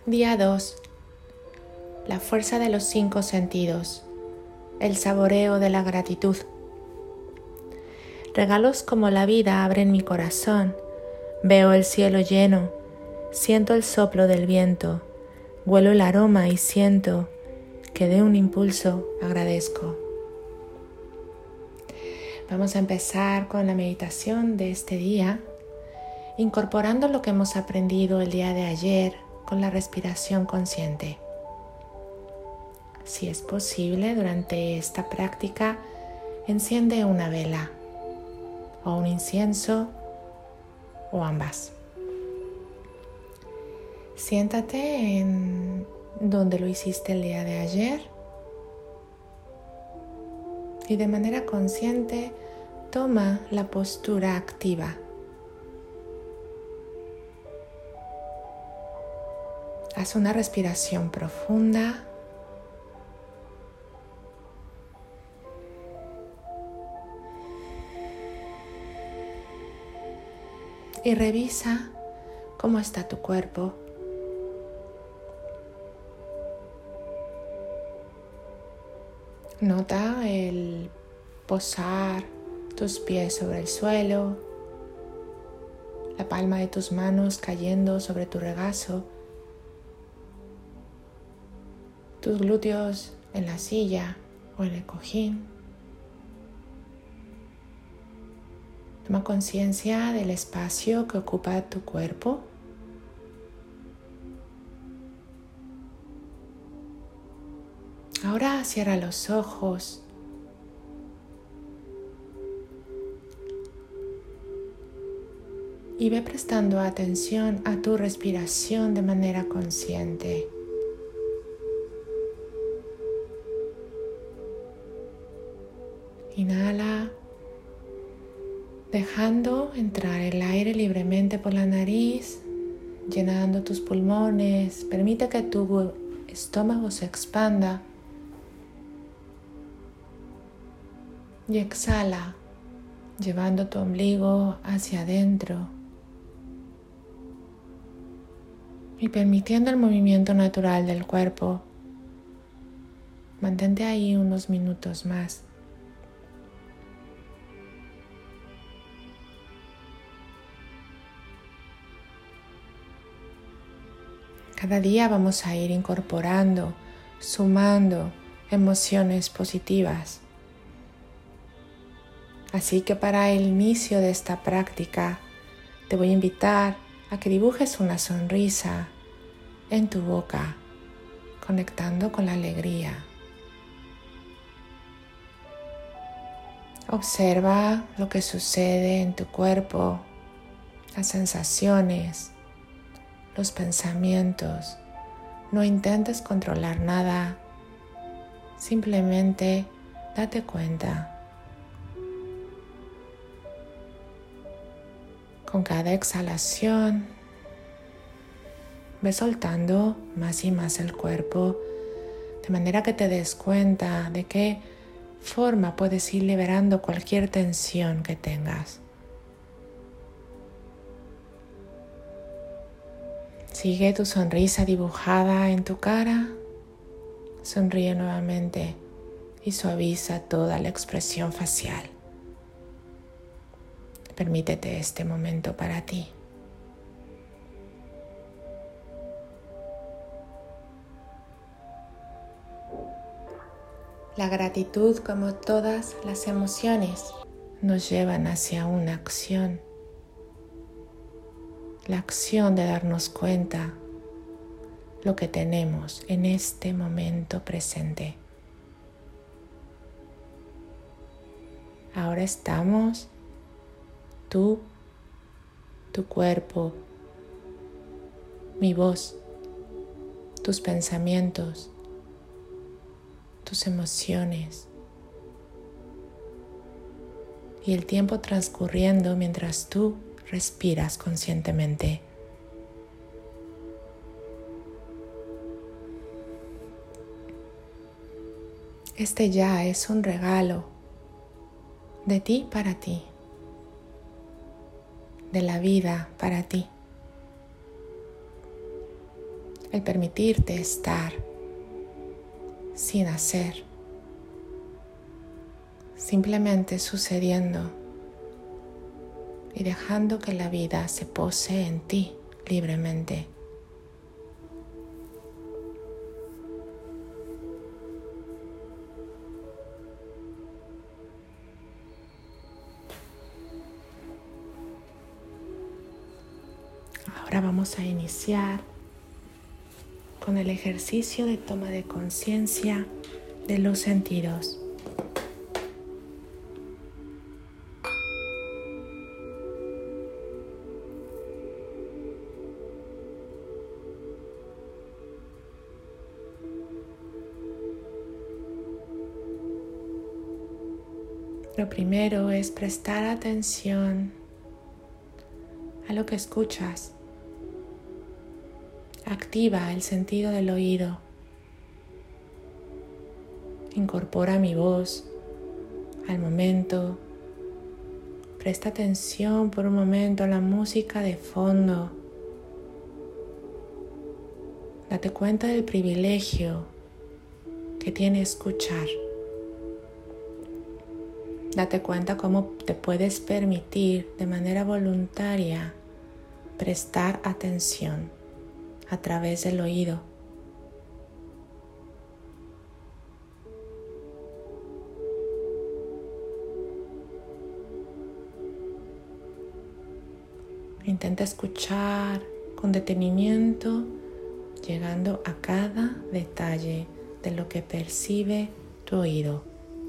Día 2. La fuerza de los 5 sentidos. El saboreo de la gratitud. Regalos como la vida abren mi corazón. Veo el cielo lleno. Siento el soplo del viento. Huelo el aroma y siento que de un impulso agradezco. Vamos a empezar con la meditación de este día, incorporando lo que hemos aprendido el día de ayer con la respiración consciente. Si es posible, durante esta práctica, enciende una vela o un incienso o ambas. Siéntate en donde lo hiciste el día de ayer y de manera consciente toma la postura activa. Haz una respiración profunda. Y revisa cómo está tu cuerpo. Nota el posar tus pies sobre el suelo, la palma de tus manos cayendo sobre tu regazo, tus glúteos en la silla o en el cojín. Toma conciencia del espacio que ocupa tu cuerpo. Ahora cierra los ojos y ve prestando atención a tu respiración de manera consciente. Inhala, dejando entrar el aire libremente por la nariz, llenando tus pulmones. Permite que tu estómago se expanda. Y exhala, llevando tu ombligo hacia adentro y permitiendo el movimiento natural del cuerpo. Mantente ahí unos minutos más. Cada día vamos a ir incorporando, sumando emociones positivas. Así que para el inicio de esta práctica te voy a invitar a que dibujes una sonrisa en tu boca, conectando con la alegría. Observa lo que sucede en tu cuerpo, las sensaciones, los pensamientos. No intentes controlar nada, simplemente date cuenta. Con cada exhalación, ve soltando más y más el cuerpo, de manera que te des cuenta de qué forma puedes ir liberando cualquier tensión que tengas. Sigue tu sonrisa dibujada en tu cara, sonríe nuevamente y suaviza toda la expresión facial. Permítete este momento para ti. La gratitud, como todas las emociones, nos llevan hacia una acción. La acción de darnos cuenta lo que tenemos en este momento presente. Ahora estamos tú, tu cuerpo, mi voz, tus pensamientos, tus emociones y el tiempo transcurriendo mientras tú respiras conscientemente. Este ya es un regalo de ti para ti, de la vida para ti. el permitirte estar sin hacer, simplemente sucediendo y dejando que la vida se pose en ti libremente. Ahora vamos a iniciar con el ejercicio de toma de conciencia de los sentidos. Lo primero es prestar atención a lo que escuchas. Activa el sentido del oído. Incorpora mi voz al momento. Presta atención por un momento a la música de fondo. Date cuenta del privilegio que tiene escuchar. Date cuenta cómo te puedes permitir de manera voluntaria prestar atención a través del oído. Intenta escuchar con detenimiento, llegando a cada detalle de lo que percibe tu oído.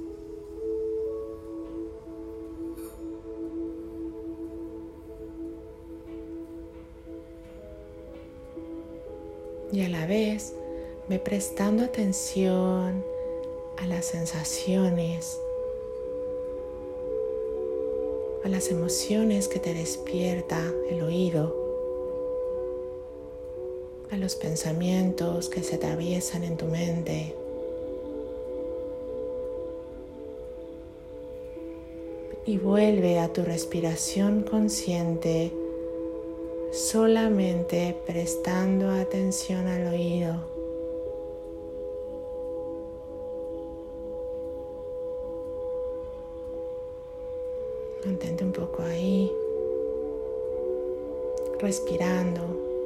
Y a la vez ve prestando atención a las sensaciones, a las emociones que te despierta el oído, a los pensamientos que se atraviesan en tu mente. Y vuelve a tu respiración consciente, solamente prestando atención al oído. Mantente un poco ahí, respirando.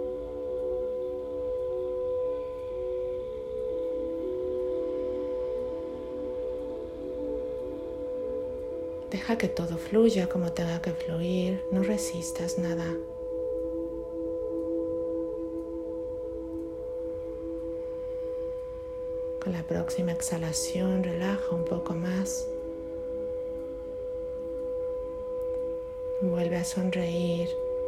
Deja que todo fluya como tenga que fluir, no resistas nada. Con la próxima exhalación, relaja un poco más. Vuelve a sonreír.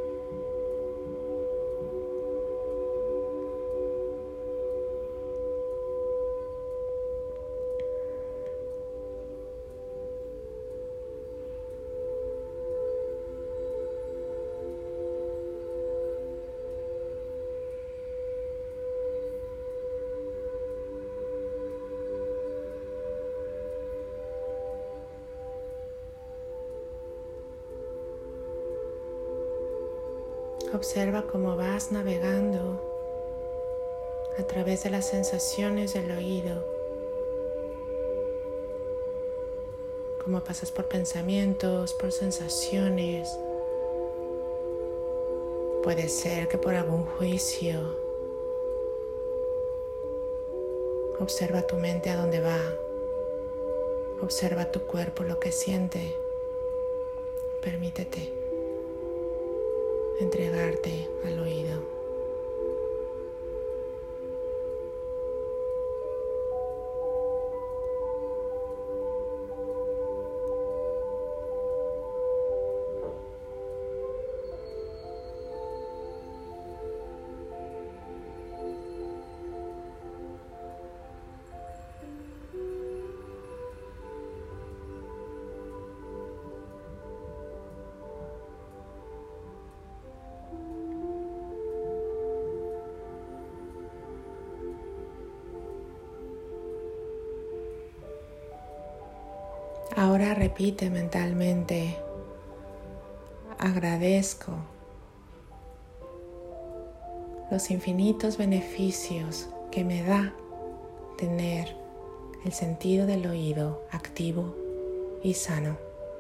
Observa cómo vas navegando a través de las sensaciones del oído, cómo pasas por pensamientos, por sensaciones. Puede ser que por algún juicio. Observa tu mente a dónde va. Observa tu cuerpo, lo que siente. Permítete entregarte al oído. Ahora repite mentalmente: agradezco los infinitos beneficios que me da tener el sentido del oído activo y sano.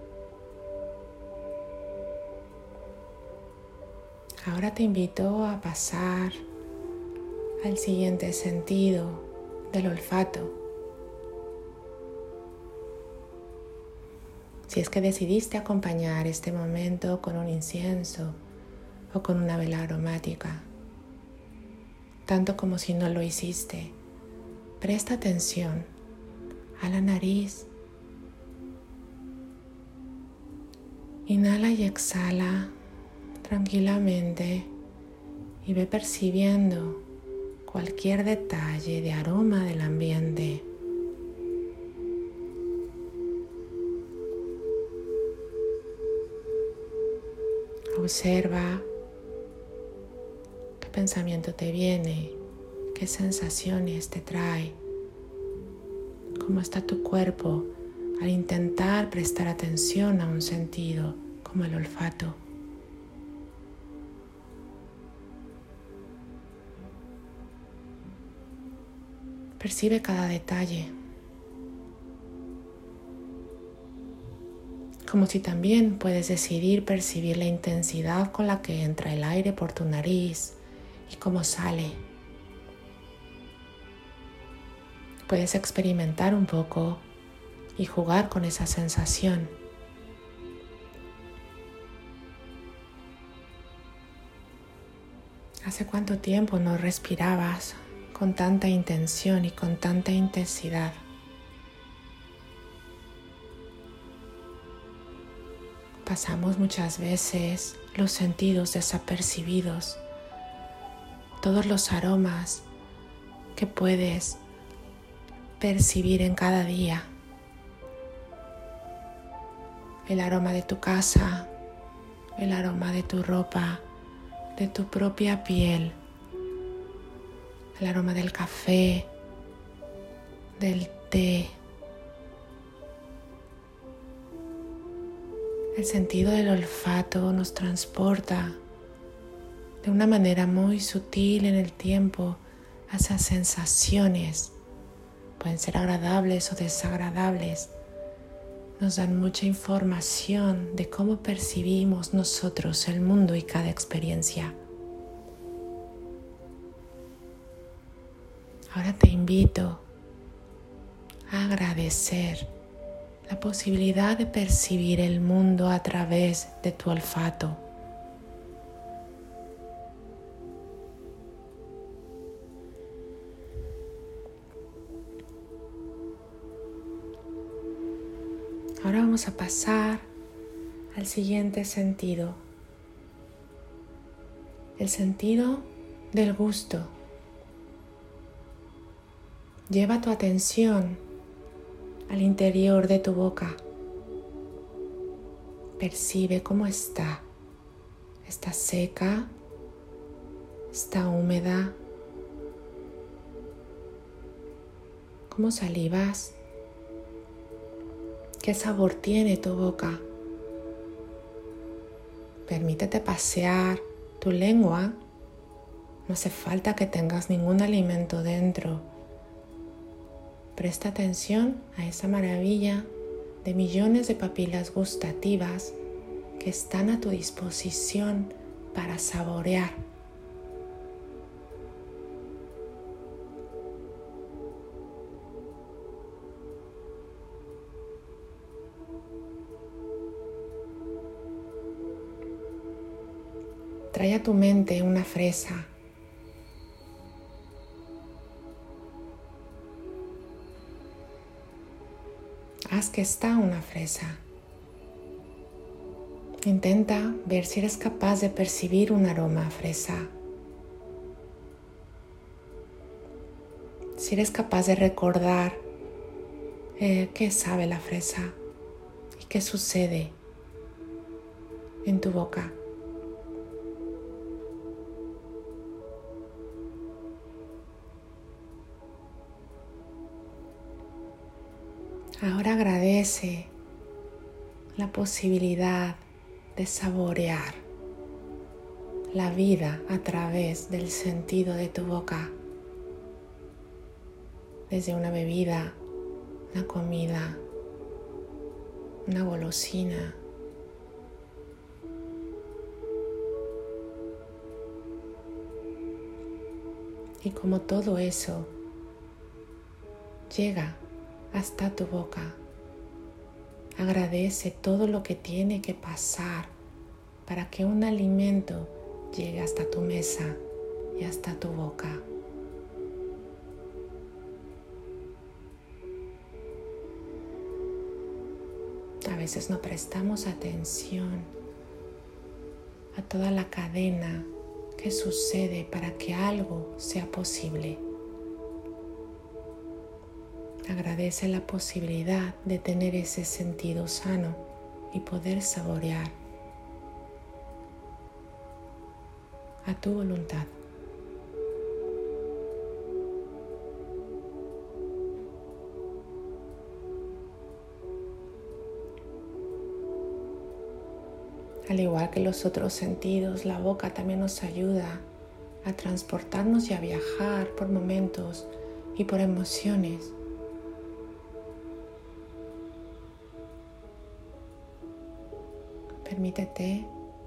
Ahora te invito a pasar al siguiente sentido del olfato. Si es que decidiste acompañar este momento con un incienso o con una vela aromática, tanto como si no lo hiciste, presta atención a la nariz. Inhala y exhala tranquilamente y ve percibiendo cualquier detalle de aroma del ambiente. Observa qué pensamiento te viene, qué sensaciones te trae, cómo está tu cuerpo al intentar prestar atención a un sentido como el olfato. Percibe cada detalle, como si también puedes decidir percibir la intensidad con la que entra el aire por tu nariz y cómo sale. Puedes experimentar un poco y jugar con esa sensación. ¿Hace cuánto tiempo no respirabas con tanta intención y con tanta intensidad? Pasamos muchas veces los sentidos desapercibidos, todos los aromas que puedes percibir en cada día. El aroma de tu casa, el aroma de tu ropa, de tu propia piel, el aroma del café, del té. El sentido del olfato nos transporta de una manera muy sutil en el tiempo a esas sensaciones. Pueden ser agradables o desagradables. Nos dan mucha información de cómo percibimos nosotros el mundo y cada experiencia. Ahora te invito a agradecer la posibilidad de percibir el mundo a través de tu olfato. Ahora vamos a pasar al siguiente sentido, el sentido del gusto. Lleva tu atención al interior de tu boca. Percibe cómo está. ¿Está seca? ¿Está húmeda? ¿Cómo salivas? ¿Qué sabor tiene tu boca? Permítete pasear tu lengua. No hace falta que tengas ningún alimento dentro. Presta atención a esa maravilla de millones de papilas gustativas que están a tu disposición para saborear. Trae a tu mente una fresa. Haz que está una fresa. Intenta ver si eres capaz de percibir un aroma a fresa. Si eres capaz de recordar qué sabe la fresa y qué sucede en tu boca. Ahora agradece la posibilidad de saborear la vida a través del sentido de tu boca, desde una bebida, una comida, una golosina. Y como todo eso llega hasta tu boca, agradece todo lo que tiene que pasar para que un alimento llegue hasta tu mesa y hasta tu boca. A veces no prestamos atención a toda la cadena que sucede para que algo sea posible. Agradece la posibilidad de tener ese sentido sano y poder saborear a tu voluntad. Al igual que los otros sentidos, la boca también nos ayuda a transportarnos y a viajar por momentos y por emociones. Permítete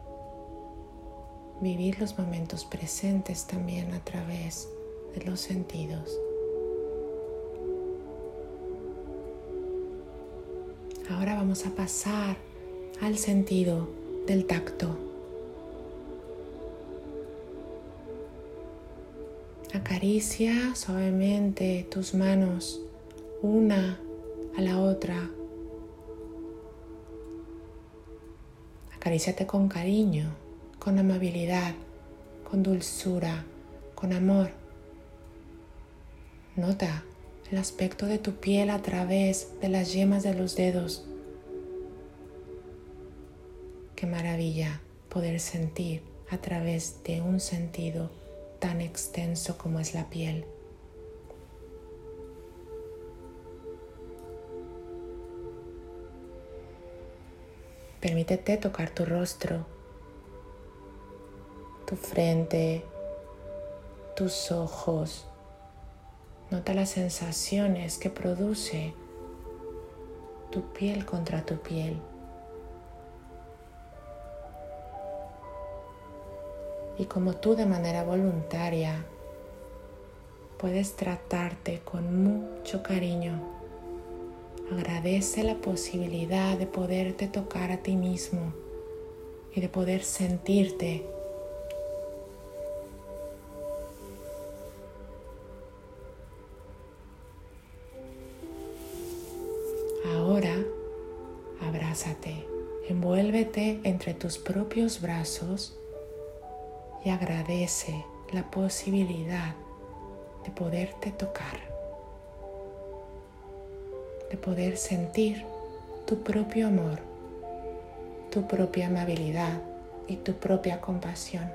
vivir los momentos presentes también a través de los sentidos. Ahora vamos a pasar al sentido del tacto. Acaricia suavemente tus manos una a la otra. Acaríciate con cariño, con amabilidad, con dulzura, con amor. Nota el aspecto de tu piel a través de las yemas de los dedos. Qué maravilla poder sentir a través de un sentido tan extenso como es la piel. Permítete tocar tu rostro, tu frente, tus ojos. Nota las sensaciones que produce tu piel contra tu piel. Y como tú de manera voluntaria puedes tratarte con mucho cariño, agradece la posibilidad de poderte tocar a ti mismo y de poder sentirte. Ahora, abrázate, envuélvete entre tus propios brazos y agradece la posibilidad de poderte tocar, de poder sentir tu propio amor, tu propia amabilidad y tu propia compasión.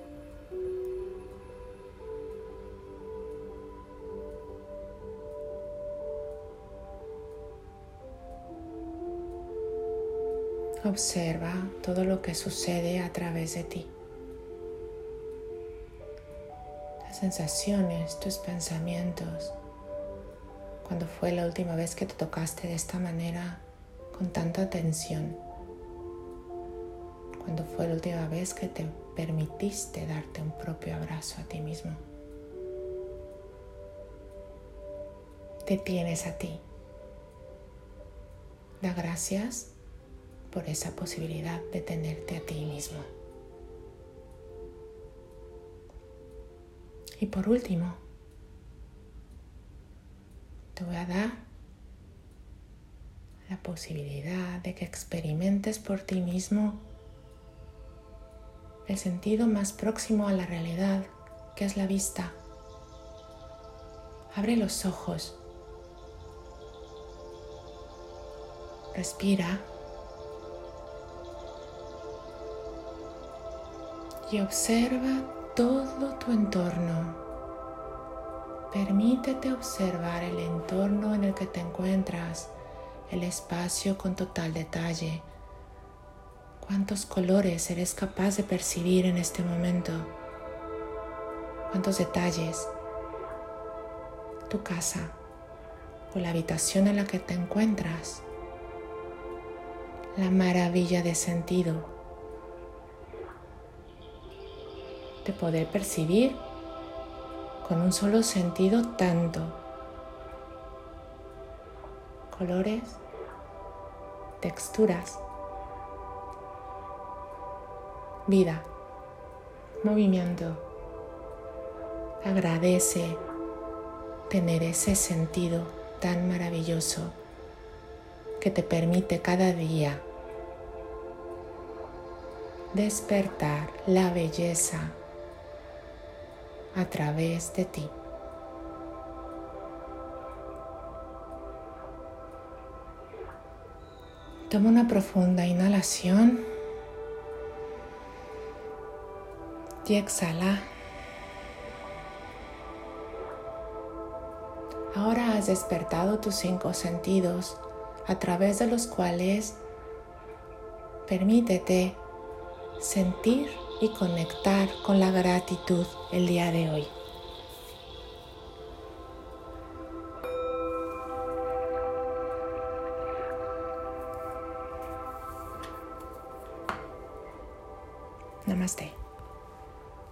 Observa todo lo que sucede a través de ti. Las sensaciones, tus pensamientos. ¿Cuándo fue la última vez que te tocaste de esta manera con tanta atención? ¿Cuándo fue la última vez que te permitiste darte un propio abrazo a ti mismo? Te tienes a ti. Da gracias por esa posibilidad de tenerte a ti mismo. Y por último, te voy a dar la posibilidad de que experimentes por ti mismo el sentido más próximo a la realidad, que es la vista. Abre los ojos. Respira. Y observa todo tu entorno. Permítete observar el entorno en el que te encuentras, el espacio con total detalle. ¿Cuántos colores eres capaz de percibir en este momento? ¿Cuántos detalles? Tu casa o la habitación en la que te encuentras. La maravilla de sentido de poder percibir con un solo sentido tanto colores, texturas, vida, movimiento. Agradece tener ese sentido tan maravilloso que te permite cada día despertar la belleza a través de ti. Toma una profunda inhalación y exhala. Ahora has despertado tus 5 sentidos a través de los cuales permítete sentir y conectar con la gratitud el día de hoy. Namaste.